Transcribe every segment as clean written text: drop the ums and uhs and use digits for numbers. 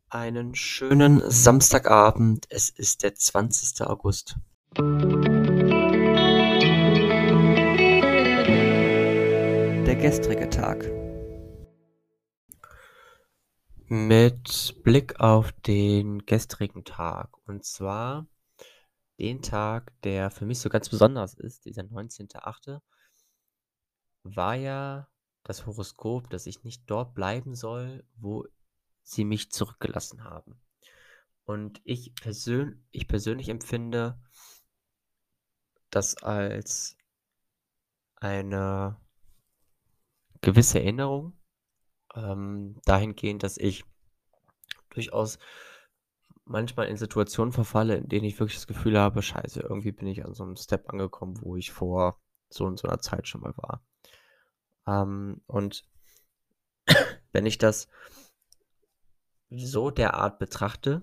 Einen schönen Samstagabend. Es ist der 20. August. Der gestrige Tag. Mit Blick auf den gestrigen Tag. Und zwar den Tag, der für mich so ganz besonders ist, dieser 19.8., war ja das Horoskop, dass ich nicht dort bleiben soll, wo sie mich zurückgelassen haben. Und ich persönlich empfinde das als eine gewisse Erinnerung, dahingehend, dass ich durchaus manchmal in Situationen verfalle, in denen ich wirklich das Gefühl habe: „Scheiße, irgendwie bin ich an so 'nem Step angekommen, wo ich vor so und so 'ner Zeit schon mal war.“ Und wenn ich das so derart betrachte,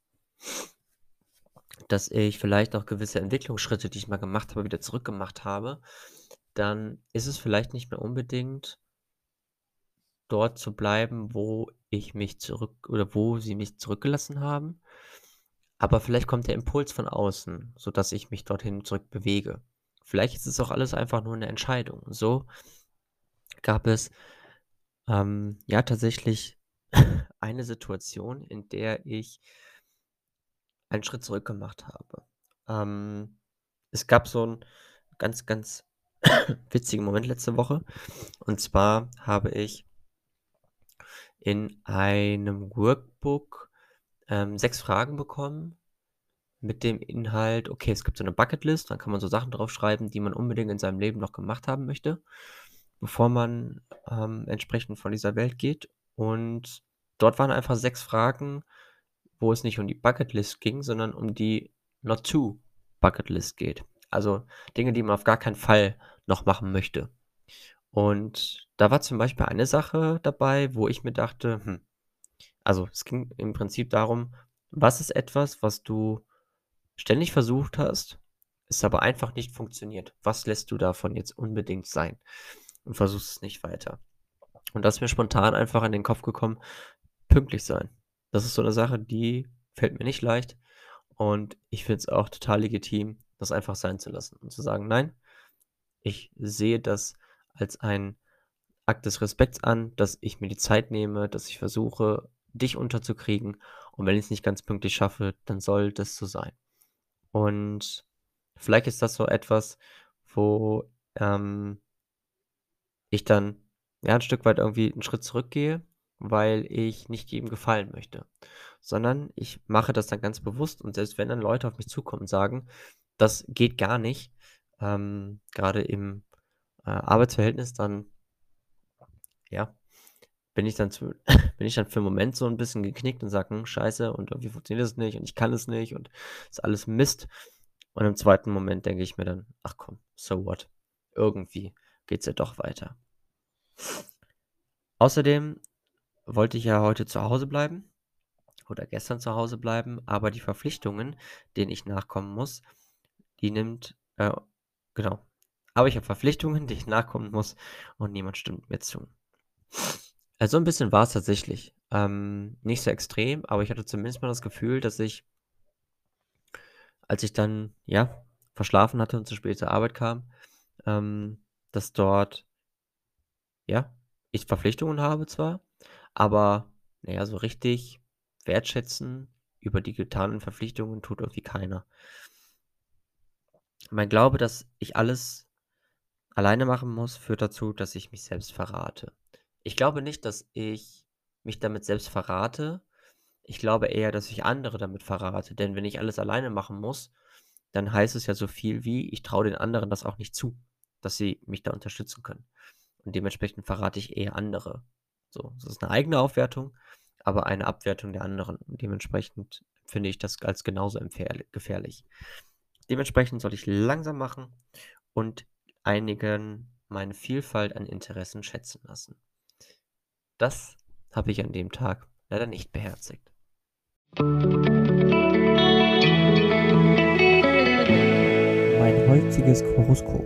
dass ich vielleicht auch gewisse Entwicklungsschritte, die ich mal gemacht habe, wieder zurückgemacht habe, dann ist es vielleicht nicht mehr unbedingt dort zu bleiben, wo ich mich zurück oder wo sie mich zurückgelassen haben, aber vielleicht kommt der Impuls von außen, sodass ich mich dorthin zurück bewege. Vielleicht ist es auch alles einfach nur 'ne Entscheidung. Und so gab es, ja, tatsächlich eine Situation, in der ich einen Schritt zurück gemacht habe. Ähm, Es gab so 'n ganz witzigen Moment letzte Woche. Und zwar habe ich in einem Workbook, 6 Fragen bekommen mit dem Inhalt: Okay, es gibt so 'ne Bucketlist, da kann man so Sachen draufschreiben, die man unbedingt in seinem Leben noch gemacht haben möchte, bevor man, entsprechend von dieser Welt geht. Und dort waren einfach 6 Fragen, wo es nicht um die Bucketlist ging, sondern um die Not to Bucketlist geht. Also, Dinge, die man auf gar keinen Fall noch machen möchte. Und da war zum Beispiel eine Sache dabei, wo ich mir dachte: Also, es ging im Prinzip darum: Was ist etwas, was du ständig versucht hast, es aber einfach nicht funktioniert? Was lässt du davon jetzt unbedingt sein und versuchst es nicht weiter? Und da ist mir spontan einfach in den Kopf gekommen: Pünktlich sein. Das ist so 'ne Sache, die fällt mir nicht leicht und ich finde es auch total legitim, das einfach sein zu lassen und zu sagen: „Nein, ich sehe das als einen Akt des Respekts an, dass ich mir die Zeit nehme, dass ich versuche, dich unterzukriegen, und wenn ich's nicht ganz pünktlich schaffe, dann soll das so sein.“ Und vielleicht ist das so etwas, wo, ich dann, ja, 'n Stück weit irgendwie 'n Schritt zurückgehe, weil ich nicht jedem gefallen möchte, sondern ich mache das dann ganz bewusst, und selbst wenn dann Leute auf mich zukommen und sagen: „Das geht gar nicht“, grade im, Arbeitsverhältnis, dann, ja, bin ich dann zu bin ich dann für 'n Moment so 'n bisschen geknickt und sage: Scheiße, und irgendwie funktioniert das nicht und ich kann es nicht und ist alles Mist.“ Und im zweiten Moment denke ich mir dann: „Ach komm, so what? Irgendwie geht's ja doch weiter.“ Außerdem wollte ich ja heute zu Hause bleiben oder gestern zu Hause bleiben, aber die Verpflichtungen, denen ich nachkommen muss, die nimmt genau. Aber ich habe Verpflichtungen, denen ich nachkommen muss, und niemand stimmt mir zu. Also, ein bisschen war es tatsächlich. Nicht so extrem, aber ich hatte zumindest mal das Gefühl, dass ich, als ich dann, ja, verschlafen hatte und zu spät zur Arbeit kam, dass dort, ja, ich Verpflichtungen habe zwar, aber, na ja, so richtig wertschätzen über die getanen Verpflichtungen tut irgendwie keiner. Mein Glaube, dass ich alles alleine machen muss, führt dazu, dass ich mich selbst verrate. Ich glaube nicht, dass ich mich damit selbst verrate. Ich glaube eher, dass ich andere damit verrate, denn wenn ich alles alleine machen muss, dann heißt es ja so viel wie: Ich traue den anderen das auch nicht zu, dass sie mich da unterstützen können. Und dementsprechend verrate ich eher andere. So, das ist 'ne eigene Aufwertung, aber eine Abwertung der anderen. Und dementsprechend finde ich das als genauso gefährlich. Dementsprechend sollte ich langsam machen und einigen meine Vielfalt an Interessen schätzen lassen. Das habe ich an dem Tag leider nicht beherzigt. Mein heutiges Horoskop.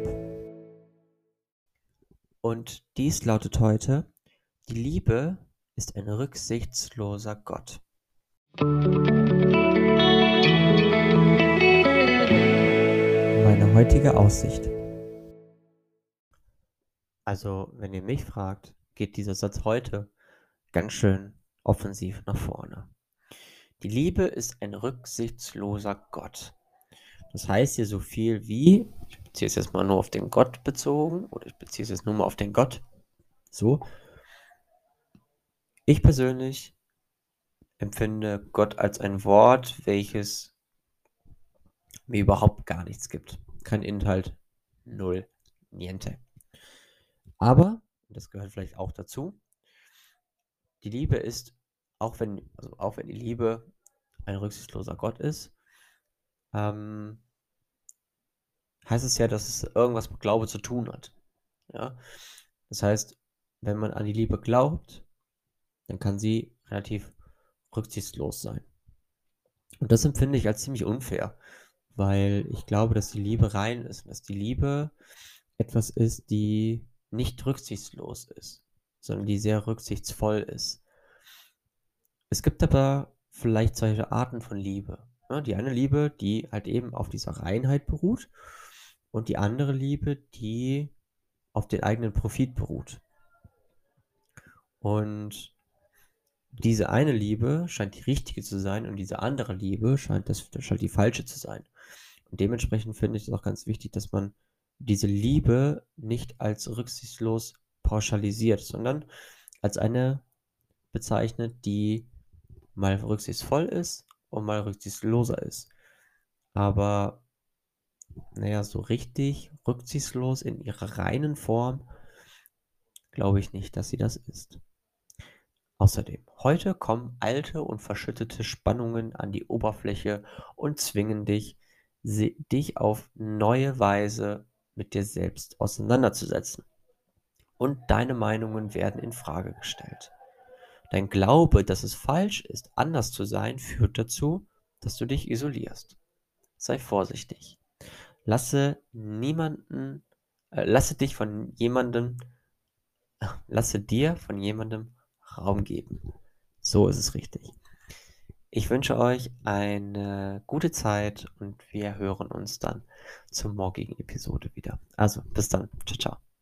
Und dies lautet heute: Die Liebe ist ein rücksichtsloser Gott. Meine heutige Aussicht. Also, wenn ihr mich fragt, geht dieser Satz heute ganz schön offensiv nach vorne. Die Liebe ist ein rücksichtsloser Gott. Das heißt hier so viel wie, ich beziehe es jetzt mal nur auf den Gott bezogen, oder ich beziehe es jetzt nur mal auf den Gott. So, ich persönlich empfinde Gott als ein Wort, welches mir überhaupt gar nichts gibt. Kein Inhalt, null, niente. Aber, das gehört vielleicht auch dazu, die Liebe ist, auch wenn die Liebe ein rücksichtsloser Gott ist, ähm, heißt es ja, dass es irgendwas mit Glaube zu tun hat. Ja? Das heißt, wenn man an die Liebe glaubt, dann kann sie relativ rücksichtslos sein. Und das empfinde ich als ziemlich unfair, weil ich glaube, dass die Liebe rein ist und dass die Liebe etwas ist, die nicht rücksichtslos ist, sondern die sehr rücksichtsvoll ist. Es gibt aber vielleicht solche Arten von Liebe. Ne? Die eine Liebe, die halt eben auf dieser Reinheit beruht und die andere Liebe, die auf den eigenen Profit beruht. Und diese eine Liebe scheint die richtige zu sein und diese andere Liebe scheint die falsche zu sein. Und dementsprechend finde ich es auch ganz wichtig, dass man diese Liebe nicht als rücksichtslos pauschalisiert, sondern als eine bezeichnet, die mal rücksichtsvoll ist und mal rücksichtsloser ist. Aber naja, so richtig rücksichtslos in ihrer reinen Form glaube ich nicht, dass sie das ist. Außerdem, heute kommen alte und verschüttete Spannungen an die Oberfläche und zwingen dich, dich auf neue Weise mit dir selbst auseinanderzusetzen. Und deine Meinungen werden in Frage gestellt. Dein Glaube, dass es falsch ist, anders zu sein, führt dazu, dass du dich isolierst. Sei vorsichtig. Lasse niemanden, lasse dich von jemandem, lasse dir von jemandem Raum geben. So ist es richtig. Ich wünsche euch eine gute Zeit und wir hören uns dann zur morgigen Episode wieder. Also, bis dann. Ciao, ciao.